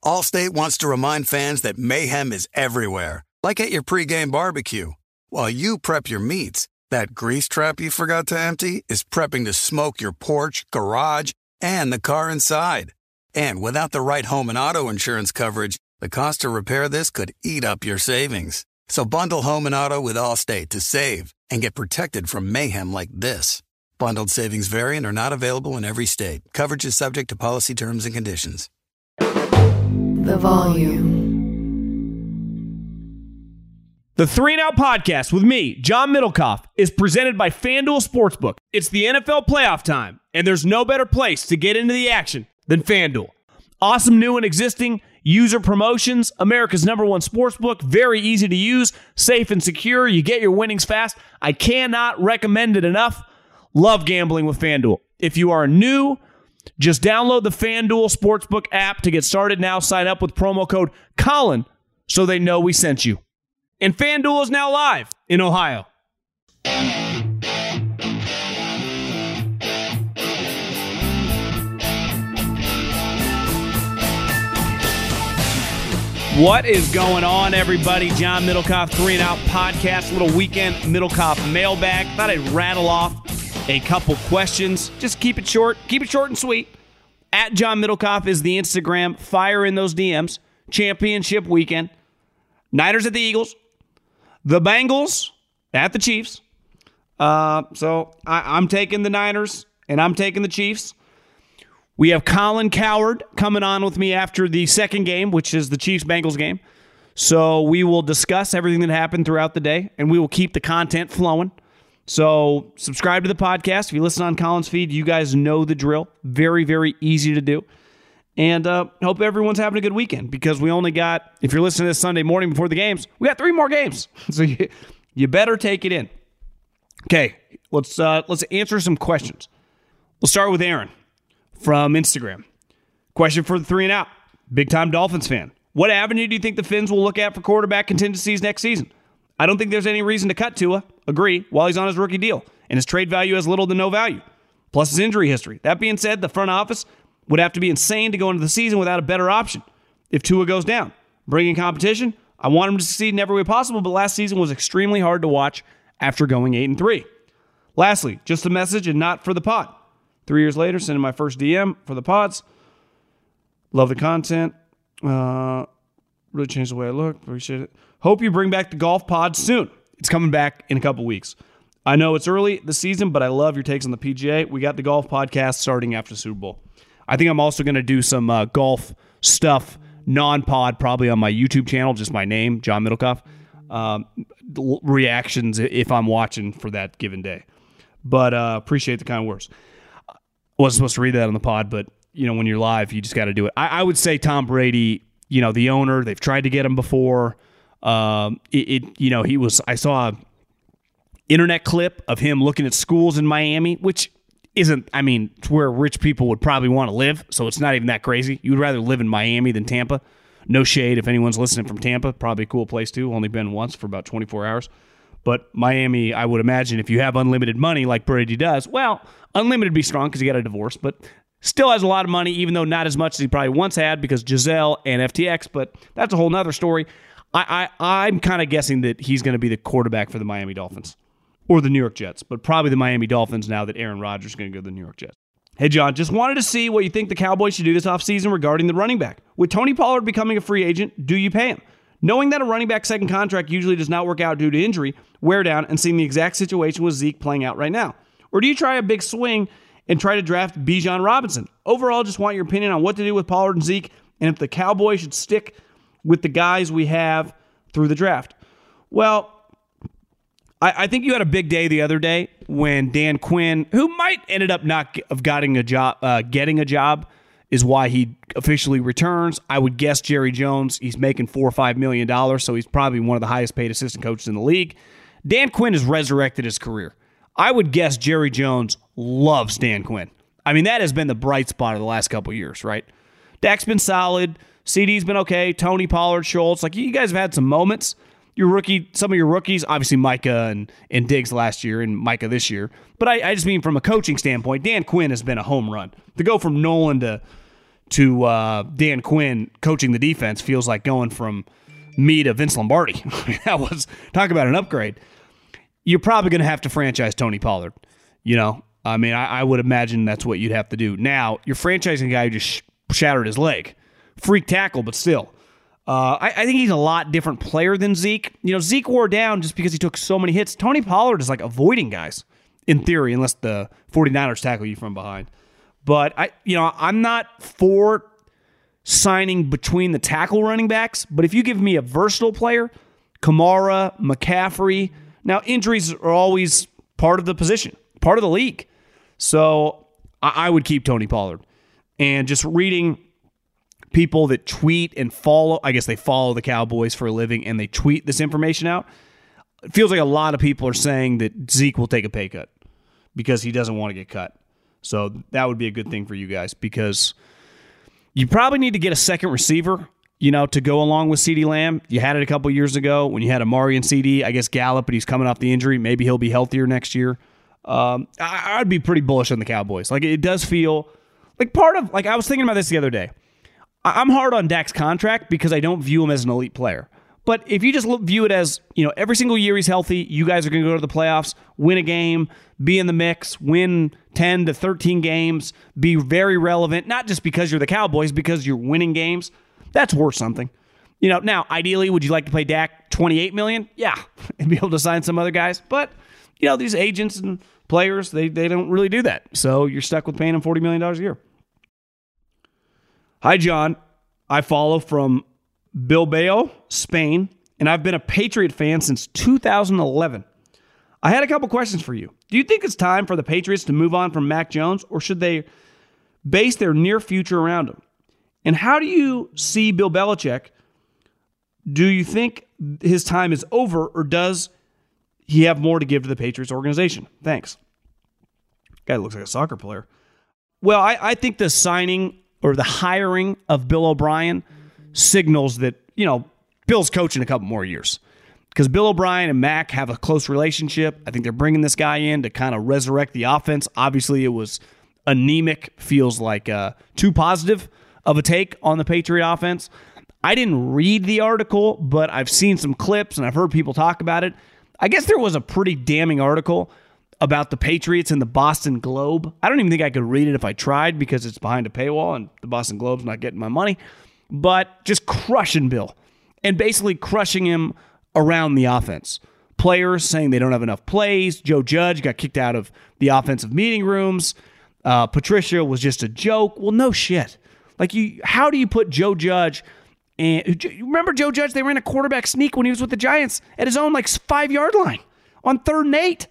Allstate wants to remind fans that mayhem is everywhere, like at your pregame barbecue. While you prep your meats, that grease trap you forgot to empty is prepping to smoke your porch, garage, and the car inside. And without the right home and auto insurance coverage, the cost to repair this could eat up your savings. So bundle home and auto with Allstate to save and get protected from mayhem like this. Bundled savings vary and are not available in every state. Coverage is subject to policy terms and conditions. The Volume. The 3 and Out podcast with me, John Middlecoff, is presented by FanDuel Sportsbook. It's the NFL playoff time, and there's no better place to get into the action than FanDuel. Awesome new and existing user promotions, America's #1 sportsbook, very easy to use, safe and secure. You get your winnings fast. I cannot recommend it enough. Love gambling with FanDuel. If you are new, just download the FanDuel Sportsbook app to get started now. Sign up with promo code Colin so they know we sent you. And FanDuel is now live in Ohio. What is going on, everybody? John Middlecoff, 3 and Out podcast, little weekend Middlecoff mailbag. Thought I'd rattle off a couple questions. Just keep it short and sweet. At John Middlecoff is the Instagram. Fire in those DMs. Championship weekend. Niners at the Eagles. The Bengals at the Chiefs. So I'm taking the Niners, and I'm taking the Chiefs. We have Colin Cowherd coming on with me after the second game, which is the Chiefs-Bengals game. So we will discuss everything that happened throughout the day, and we will keep the content flowing. So subscribe to the podcast. If you listen on Colin's feed, you guys know the drill. Very, very easy to do. And hope everyone's having a good weekend, because we only got, if you're listening to this Sunday morning before the games, we got 3 more games. So you better take it in. Okay, let's answer some questions. We'll start with Aaron from Instagram. Question for the 3 and Out. Big-time Dolphins fan. What avenue do you think the Fins will look at for quarterback contingencies next season? I don't think there's any reason to cut Tua. Agree, while he's on his rookie deal, and his trade value has little to no value. Plus his injury history. That being said, the front office would have to be insane to go into the season without a better option. If Tua goes down, bringing competition, I want him to succeed in every way possible, but last season was extremely hard to watch after going 8-3. Lastly, just a message and not for the pod. 3 years later, sending my first DM for the pods. Love the content. Really changed the way I look. Appreciate it. Hope you bring back the golf pod soon. It's coming back in a couple weeks. I know it's early this season, but I love your takes on the PGA. We got the golf podcast starting after the Super Bowl. I think I'm also going to do some golf stuff, non-pod, probably on my YouTube channel, just my name, John Middlecoff. Reactions if I'm watching for that given day. But appreciate the kind words. Wasn't supposed to read that on the pod, but when you're live, you just got to do it. I would say Tom Brady, the owner, they've tried to get him before. He was. I saw an internet clip of him looking at schools in Miami, which isn't, it's where rich people would probably want to live, so it's not even that crazy. You would rather live in Miami than Tampa. No shade if anyone's listening from Tampa. Probably a cool place too. Only been once for about 24 hours. But Miami, I would imagine if you have unlimited money like Brady does, well, unlimited would be strong because he got a divorce, but still has a lot of money, even though not as much as he probably once had because Giselle and FTX, but that's a whole nother story. I'm kind of guessing that he's going to be the quarterback for the Miami Dolphins or the New York Jets, but probably the Miami Dolphins now that Aaron Rodgers is going to go to the New York Jets. Hey, John, just wanted to see what you think the Cowboys should do this offseason regarding the running back. With Tony Pollard becoming a free agent, do you pay him? Knowing that a running back's second contract usually does not work out due to injury, wear down, and seeing the exact situation with Zeke playing out right now. Or do you try a big swing and try to draft Bijan Robinson? Overall, just want your opinion on what to do with Pollard and Zeke, and if the Cowboys should stick with the guys we have through the draft. Well, I think you had a big day the other day when Dan Quinn, who might ended up not of getting a job, is why he officially returns. I would guess Jerry Jones, he's making $4 or $5 million, so he's probably one of the highest paid assistant coaches in the league. Dan Quinn has resurrected his career. I would guess Jerry Jones loves Dan Quinn. That has been the bright spot of the last couple of years, right? Dak's been solid. CD's been okay. Tony, Pollard, Schultz. You guys have had some moments. Some of your rookies, obviously Micah and Diggs last year and Micah this year. But I just mean from a coaching standpoint, Dan Quinn has been a home run. To go from Nolan to Dan Quinn coaching the defense feels like going from me to Vince Lombardi. That was, talk about an upgrade. You're probably going to have to franchise Tony Pollard. I mean, I would imagine that's what you'd have to do. Now, you're franchising a guy who just shattered his leg. Freak tackle, but still. I think he's a lot different player than Zeke. Zeke wore down just because he took so many hits. Tony Pollard is like avoiding guys, in theory, unless the 49ers tackle you from behind. But I'm not for signing between the tackle running backs, but if you give me a versatile player, Kamara, McCaffrey, now injuries are always part of the position, part of the league. So I would keep Tony Pollard. And just reading people that tweet and follow, I guess they follow the Cowboys for a living and they tweet this information out, it feels like a lot of people are saying that Zeke will take a pay cut because he doesn't want to get cut. So that would be a good thing for you guys because you probably need to get a second receiver, to go along with CeeDee Lamb. You had it a couple years ago when you had Amari and CeeDee. I guess Gallup, but he's coming off the injury. Maybe he'll be healthier next year. I'd be pretty bullish on the Cowboys. Like, it does feel like I was thinking about this the other day. I'm hard on Dak's contract because I don't view him as an elite player. But if you just view it as, every single year he's healthy, you guys are going to go to the playoffs, win a game, be in the mix, win 10 to 13 games, be very relevant, not just because you're the Cowboys, because you're winning games, that's worth something. Now, ideally, would you like to pay Dak $28 million? Yeah, and be able to sign some other guys. But, these agents and players, they don't really do that. So you're stuck with paying him $40 million a year. Hi, John. I follow from Bilbao, Spain, and I've been a Patriot fan since 2011. I had a couple questions for you. Do you think it's time for the Patriots to move on from Mac Jones, or should they base their near future around him? And how do you see Bill Belichick? Do you think his time is over, or does he have more to give to the Patriots organization? Thanks. Guy looks like a soccer player. Well, I think the signing or the hiring of Bill O'Brien signals that, Bill's coaching a couple more years. Because Bill O'Brien and Mac have a close relationship. I think they're bringing this guy in to kind of resurrect the offense. Obviously, it was anemic, feels like too positive of a take on the Patriot offense. I didn't read the article, but I've seen some clips and I've heard people talk about it. I guess there was a pretty damning article about the Patriots in the Boston Globe. I don't even think I could read it if I tried because it's behind a paywall and the Boston Globe's not getting my money. But just crushing Bill and basically crushing him around the offense. Players saying they don't have enough plays. Joe Judge got kicked out of the offensive meeting rooms. Patricia was just a joke. Well, no shit. How do you put Joe Judge and remember Joe Judge? They ran a quarterback sneak when he was with the Giants at his own 5-yard line on 3rd and 8.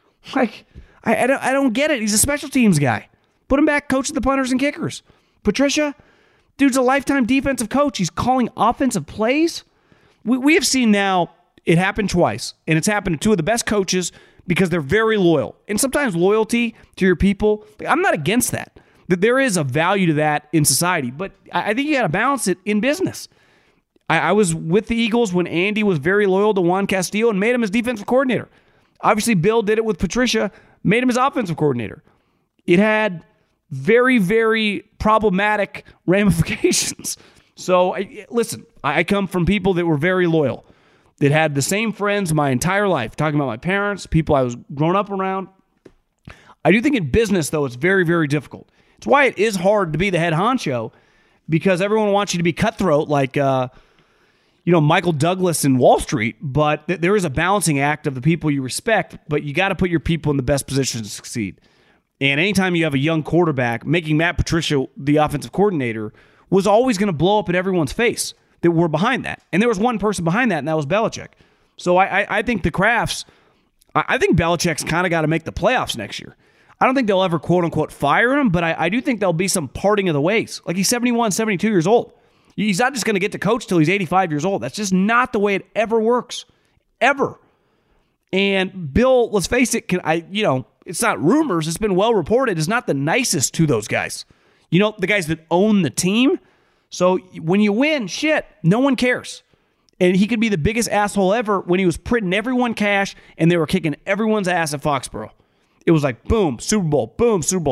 I don't get it. He's a special teams guy. Put him back, coach the punters and kickers. Patricia, dude's a lifetime defensive coach. He's calling offensive plays. We have seen now it happened twice, and it's happened to two of the best coaches because they're very loyal. And sometimes loyalty to your people, I'm not against that. That there is a value to that in society, but I think you got to balance it in business. I was with the Eagles when Andy was very loyal to Juan Castillo and made him his defensive coordinator. Obviously, Bill did it with Patricia, made him his offensive coordinator. It had very, very problematic ramifications. So, listen, I come from people that were very loyal, that had the same friends my entire life, talking about my parents, people I was grown up around. I do think in business, though, it's very, very difficult. It's why it is hard to be the head honcho, because everyone wants you to be cutthroat like Michael Douglas in Wall Street, but there is a balancing act of the people you respect, but you got to put your people in the best position to succeed. And anytime you have a young quarterback, making Matt Patricia the offensive coordinator was always going to blow up in everyone's face that were behind that. And there was one person behind that, and that was Belichick. So I think the Crafts, I think Belichick's kind of got to make the playoffs next year. I don't think they'll ever quote-unquote fire him, but I do think there'll be some parting of the ways. He's 71, 72 years old. He's not just going to get to coach till he's 85 years old. That's just not the way it ever works. Ever. And Bill, let's face it, it's not rumors. It's been well reported. Is not the nicest to those guys. The guys that own the team. So when you win, shit, no one cares. And he could be the biggest asshole ever when he was printing everyone cash and they were kicking everyone's ass at Foxborough. It was like, boom, Super Bowl, boom, Super Bowl.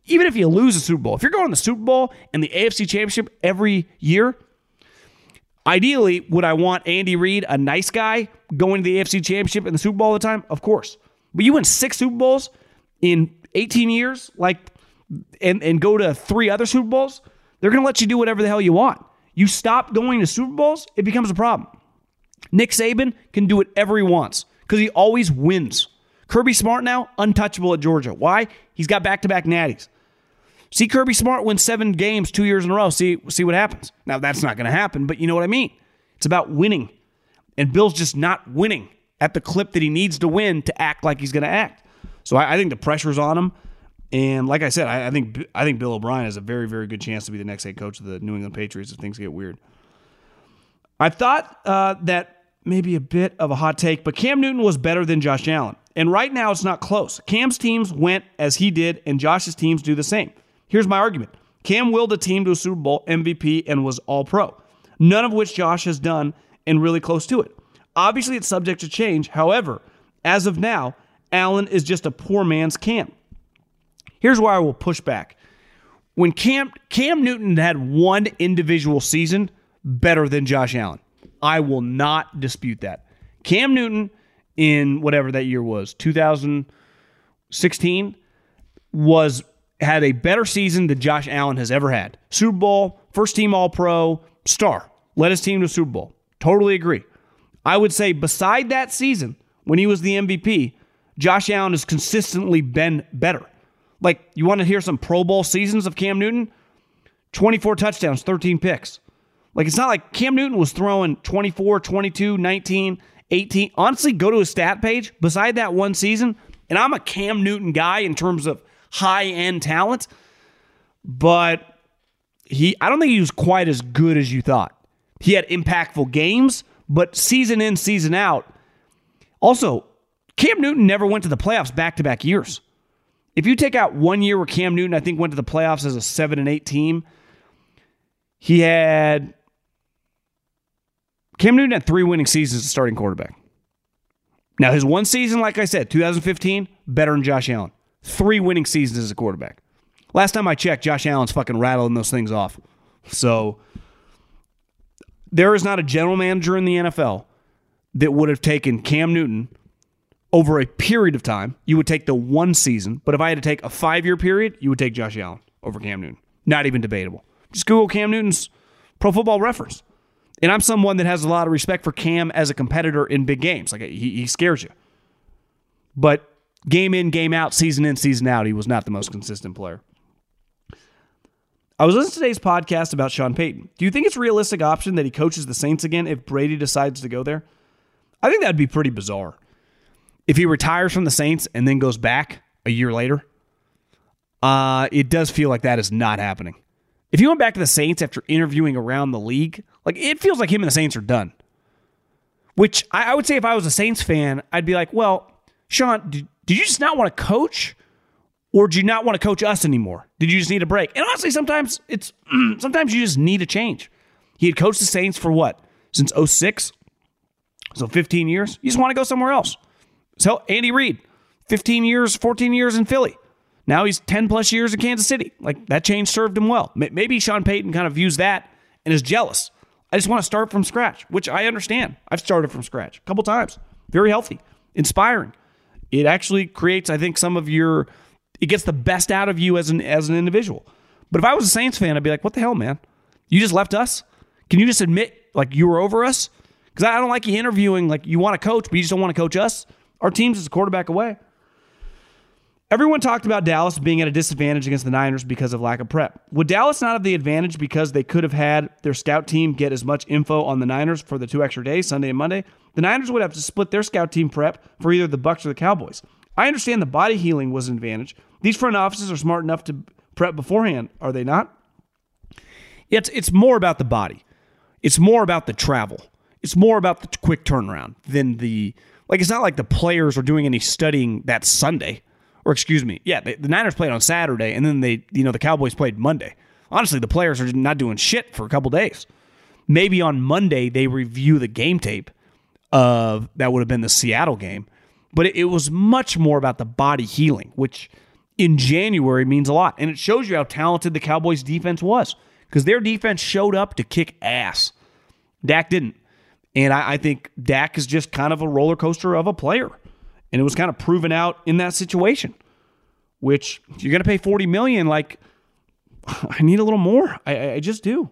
even if you lose a Super Bowl, if you're going to the Super Bowl and the AFC Championship every year, ideally, would I want Andy Reid, a nice guy, going to the AFC Championship and the Super Bowl all the time? Of course. But you win 6 Super Bowls in 18 years, and go to 3 other Super Bowls, they're going to let you do whatever the hell you want. You stop going to Super Bowls, it becomes a problem. Nick Saban can do whatever he wants because he always wins. Kirby Smart now, untouchable at Georgia. Why? He's got back-to-back natties. See Kirby Smart win 7 games 2 years in a row. See what happens. Now, that's not going to happen, but you know what I mean. It's about winning. And Bill's just not winning at the clip that he needs to win to act like he's going to act. So I think the pressure's on him. And like I said, I think Bill O'Brien has a very, very good chance to be the next head coach of the New England Patriots if things get weird. I thought that maybe a bit of a hot take, but Cam Newton was better than Josh Allen. And right now it's not close. Cam's teams went as he did, and Josh's teams do the same. Here's my argument. Cam willed a team to a Super Bowl MVP and was all-pro, none of which Josh has done and really close to it. Obviously, it's subject to change. However, as of now, Allen is just a poor man's Cam. Here's where I will push back. When Cam Newton had one individual season better than Josh Allen, I will not dispute that. Cam Newton in whatever that year was, 2016, had a better season than Josh Allen has ever had. Super Bowl, first team All-Pro, star. Led his team to Super Bowl. Totally agree. I would say beside that season, when he was the MVP, Josh Allen has consistently been better. Like, you want to hear some Pro Bowl seasons of Cam Newton? 24 touchdowns, 13 picks. Like, it's not like Cam Newton was throwing 24, 22, 19, 18. Honestly, go to his stat page beside that one season, and I'm a Cam Newton guy in terms of high-end talent, but I don't think he was quite as good as you thought. He had impactful games, but season in, season out. Also, Cam Newton never went to the playoffs back-to-back years. If you take out 1 year where Cam Newton, I think, went to the playoffs as a 7-8 team, Cam Newton had 3 winning seasons as a starting quarterback. Now, his one season, like I said, 2015, better than Josh Allen. 3 winning seasons as a quarterback. Last time I checked, Josh Allen's fucking rattling those things off. So, there is not a general manager in the NFL that would have taken Cam Newton over a period of time. You would take the one season, but if I had to take a 5-year period, you would take Josh Allen over Cam Newton. Not even debatable. Just Google Cam Newton's Pro Football Reference. And I'm someone that has a lot of respect for Cam as a competitor in big games. Like, he scares you. But game in, game out, season in, season out, he was not the most consistent player. I was listening to today's podcast about Sean Payton. Do you think it's a realistic option that he coaches the Saints again if Brady decides to go there? I think that'd be pretty bizarre. If he retires from the Saints and then goes back a year later, it does feel like that is not happening. If he went back to the Saints after interviewing around the league, like, it feels like him and the Saints are done. Which I would say if I was a Saints fan, I'd be like, well, Sean, did you just not want to coach? Or do you not want to coach us anymore? Did you just need a break? And honestly, sometimes sometimes you just need a change. He had coached the Saints for what? Since 2006? So 15 years? You just want to go somewhere else. So Andy Reid, 15 years, 14 years in Philly. Now he's 10 plus years in Kansas City. Like, that change served him well. Maybe Sean Payton kind of views that and is jealous. I just want to start from scratch, which I understand. I've started from scratch a couple times. Very healthy, inspiring. It actually creates, I think, it gets the best out of you as an individual. But if I was a Saints fan, I'd be like, what the hell, man? You just left us? Can you just admit, like, you were over us? Because I don't like you interviewing, like, you want to coach, but you just don't want to coach us. Our team's just a quarterback away. Everyone talked about Dallas being at a disadvantage against the Niners because of lack of prep. Would Dallas not have the advantage because they could have had their scout team get as much info on the Niners for the 2 extra days, Sunday and Monday? The Niners would have to split their scout team prep for either the Bucs or the Cowboys. I understand the body healing was an advantage. These front offices are smart enough to prep beforehand, are they not? It's more about the body. It's more about the travel. It's more about the quick turnaround than it's not like the players are doing any studying that Sunday. Or excuse me, yeah, the Niners played on Saturday, and then the Cowboys played Monday. Honestly, the players are not doing shit for a couple days. Maybe on Monday they review the game tape of that would have been the Seattle game, but it was much more about the body healing, which in January means a lot. And it shows you how talented the Cowboys defense was, because their defense showed up to kick ass. Dak didn't. And I think Dak is just kind of a roller coaster of a player. And it was kind of proven out in that situation, which if you're going to pay $40 million, like, I need a little more. I just do.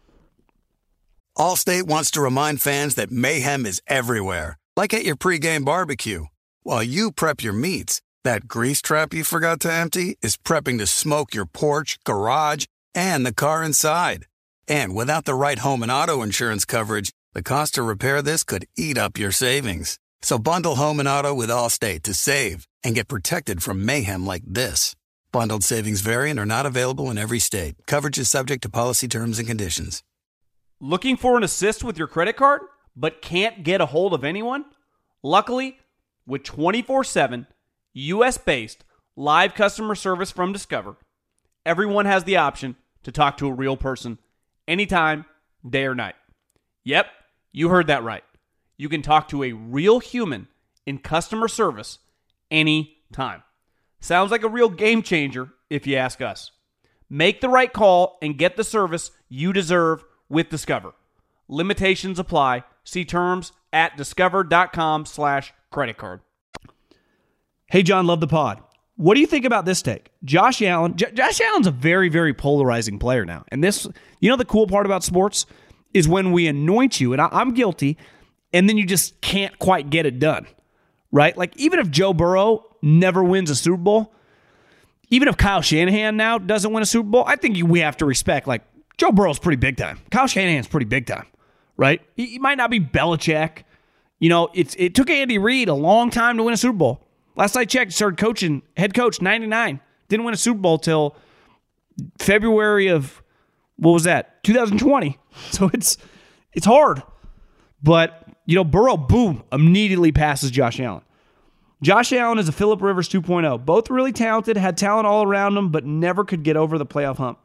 Allstate wants to remind fans that mayhem is everywhere, like at your pregame barbecue. While you prep your meats, that grease trap you forgot to empty is prepping to smoke your porch, garage, and the car inside. And without the right home and auto insurance coverage, the cost to repair this could eat up your savings. So bundle home and auto with Allstate to save and get protected from mayhem like this. Bundled savings vary and are not available in every state. Coverage is subject to policy terms and conditions. Looking for an assist with your credit card, but can't get a hold of anyone? Luckily, with 24/7, U.S.-based live customer service from Discover, everyone has the option to talk to a real person anytime, day or night. Yep, you heard that right. You can talk to a real human in customer service anytime. Sounds like a real game changer if you ask us. Make the right call and get the service you deserve with Discover. Limitations apply. See terms at discover.com/creditcard. Hey, John, love the pod. What do you think about this take? Josh Allen. Josh Allen's a very, very polarizing player now. And this, you know, the cool part about sports is when we anoint you, and I'm guilty, and then you just can't quite get it done, right? Like, even if Joe Burrow never wins a Super Bowl, even if Kyle Shanahan now doesn't win a Super Bowl, I think we have to respect, like, Joe Burrow's pretty big time. Kyle Shanahan's pretty big time, right? He might not be Belichick. You know, it took Andy Reid a long time to win a Super Bowl. Last I checked, started coaching, head coach, 99. Didn't win a Super Bowl till February of, what was that, 2020. So it's hard. But, you know, Burrow, boom, immediately passes Josh Allen. Josh Allen is a Phillip Rivers 2.0. Both really talented, had talent all around them, but never could get over the playoff hump.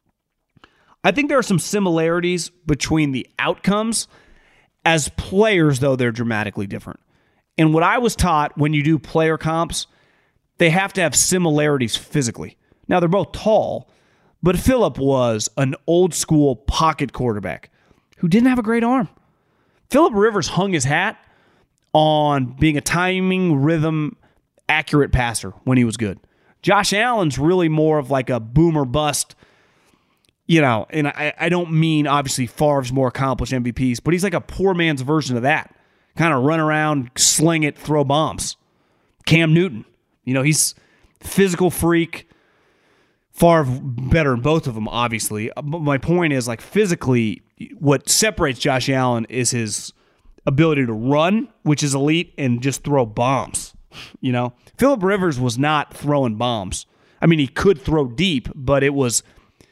I think there are some similarities between the outcomes. As players, though, they're dramatically different. And what I was taught when you do player comps, they have to have similarities physically. Now, they're both tall, but Phillip was an old-school pocket quarterback who didn't have a great arm. Phillip Rivers hung his hat on being a timing, rhythm, accurate passer when he was good. Josh Allen's really more of like a boomer bust. You know, and I don't mean, obviously, Favre's more accomplished MVPs, but he's like a poor man's version of that. Kind of run around, sling it, throw bombs. Cam Newton. You know, he's physical freak. Favre better than both of them, obviously. But my point is, like, physically, what separates Josh Allen is his ability to run, which is elite, and just throw bombs. You know, Phillip Rivers was not throwing bombs. I mean, he could throw deep, but it was...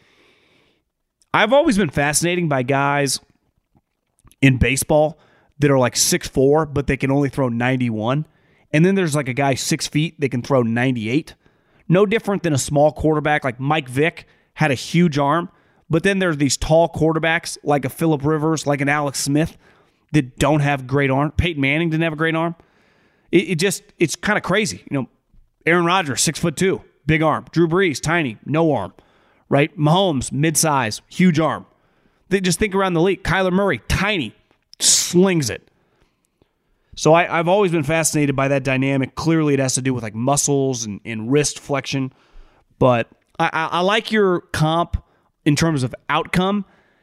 I've always been fascinated by guys in baseball that are like 6'4", but they can only throw 91. And then there's like a guy 6 feet that can throw 98. No different than a small quarterback. Like Mike Vick had a huge arm, but then there's these tall quarterbacks like a Phillip Rivers, like an Alex Smith that don't have great arm. Peyton Manning didn't have a great arm. It's kind of crazy. You know, Aaron Rodgers, 6'2", big arm. Drew Brees, tiny, no arm. Right? Mahomes, mid-size, huge arm. They just think around the league. Kyler Murray, tiny, slings it. So I've always been fascinated by that dynamic. Clearly, it has to do with like muscles and wrist flexion. But I like your comp in terms of outcome.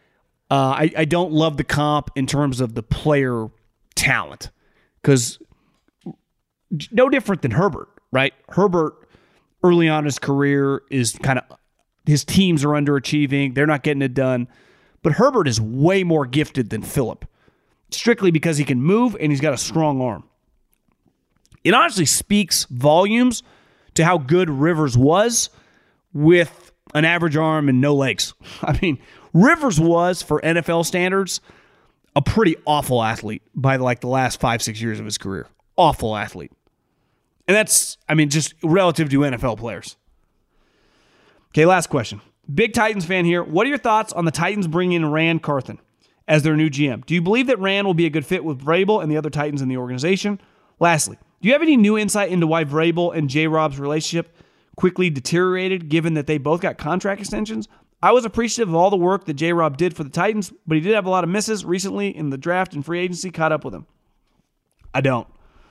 I don't love the comp in terms of the player talent. Because no different than Herbert, right? Herbert, early on in his career, is kind of... His teams are underachieving. They're not getting it done. But Herbert is way more gifted than Phillip, strictly because he can move and he's got a strong arm. It honestly speaks volumes to how good Rivers was with an average arm and no legs. I mean, Rivers was, for NFL standards, a pretty awful athlete by like the last 5-6 years of his career. Awful athlete. And that's, I mean, just relative to NFL players. Okay, last question. Big Titans fan here. What are your thoughts on the Titans bringing in Rand Carthen as their new GM? Do you believe that Rand will be a good fit with Vrabel and the other Titans in the organization? Lastly, do you have any new insight into why Vrabel and J-Rob's relationship quickly deteriorated given that they both got contract extensions. I was appreciative of all the work that J-Rob did for the Titans, but he did have a lot of misses recently in the draft and free agency. Caught up with him. I don't.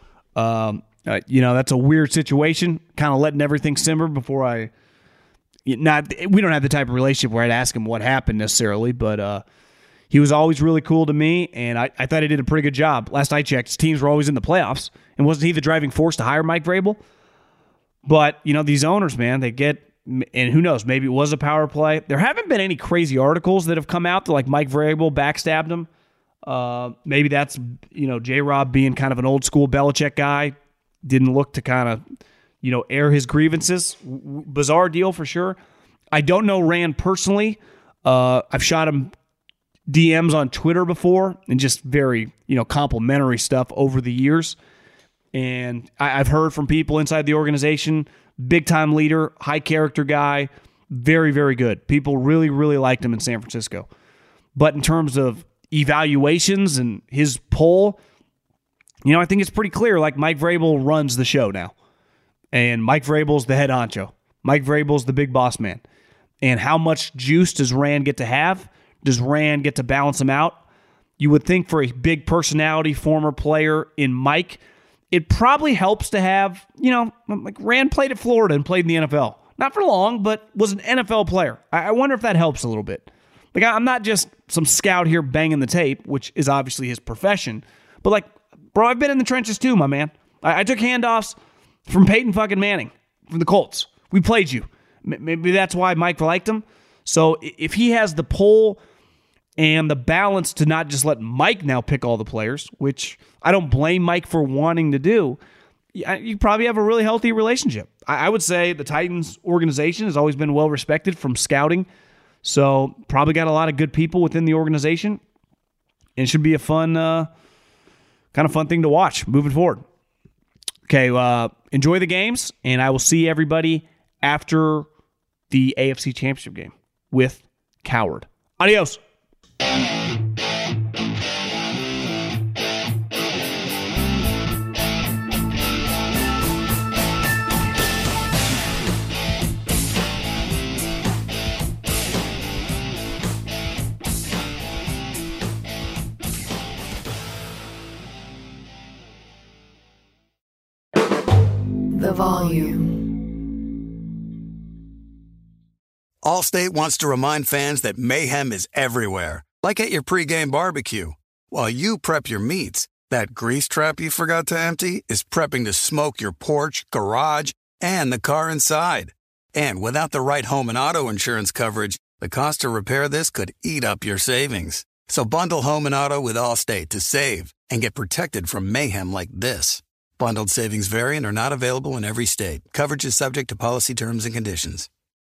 That's a weird situation, kind of letting everything simmer before we don't have the type of relationship where I'd ask him what happened necessarily, but he was always really cool to me, and I thought he did a pretty good job. Last I checked, his teams were always in the playoffs, and wasn't he the driving force to hire Mike Vrabel? But, these owners, man, they get, and who knows, maybe it was a power play. There haven't been any crazy articles that have come out that like Mike Vrabel backstabbed him. Maybe that's, J-Rob being kind of an old school Belichick guy, didn't look to kind of, air his grievances. Bizarre deal for sure. I don't know Rand personally. I've shot him DMs on Twitter before and just very, complimentary stuff over the years. And I've heard from people inside the organization, big time leader, high character guy, very, very good. People really, really liked him in San Francisco. But in terms of evaluations and his poll, I think it's pretty clear, like Mike Vrabel runs the show now. And Mike Vrabel's the head honcho. Mike Vrabel's the big boss man. And how much juice does Rand get to have? Does Rand get to balance him out? You would think for a big personality, former player in Mike, it probably helps to have, like Rand played at Florida and played in the NFL. Not for long, but was an NFL player. I wonder if that helps a little bit. Like, I'm not just some scout here banging the tape, which is obviously his profession, but like, bro, I've been in the trenches too, my man. I took handoffs from Peyton fucking Manning from the Colts. We played you. Maybe that's why Mike liked him. So if he has the pull and the balance to not just let Mike now pick all the players, which I don't blame Mike for wanting to do, you probably have a really healthy relationship. I would say the Titans organization has always been well respected from scouting. So probably got a lot of good people within the organization. And it should be a fun thing to watch moving forward. Okay, enjoy the games, and I will see everybody after the AFC Championship game with Coward. Adios. The volume. Allstate wants to remind fans that mayhem is everywhere, like at your pregame barbecue. While you prep your meats, that grease trap you forgot to empty is prepping to smoke your porch, garage, and the car inside. And without the right home and auto insurance coverage, the cost to repair this could eat up your savings. So bundle home and auto with Allstate to save and get protected from mayhem like this. Bundled savings vary and are not available in every state. Coverage is subject to policy terms and conditions.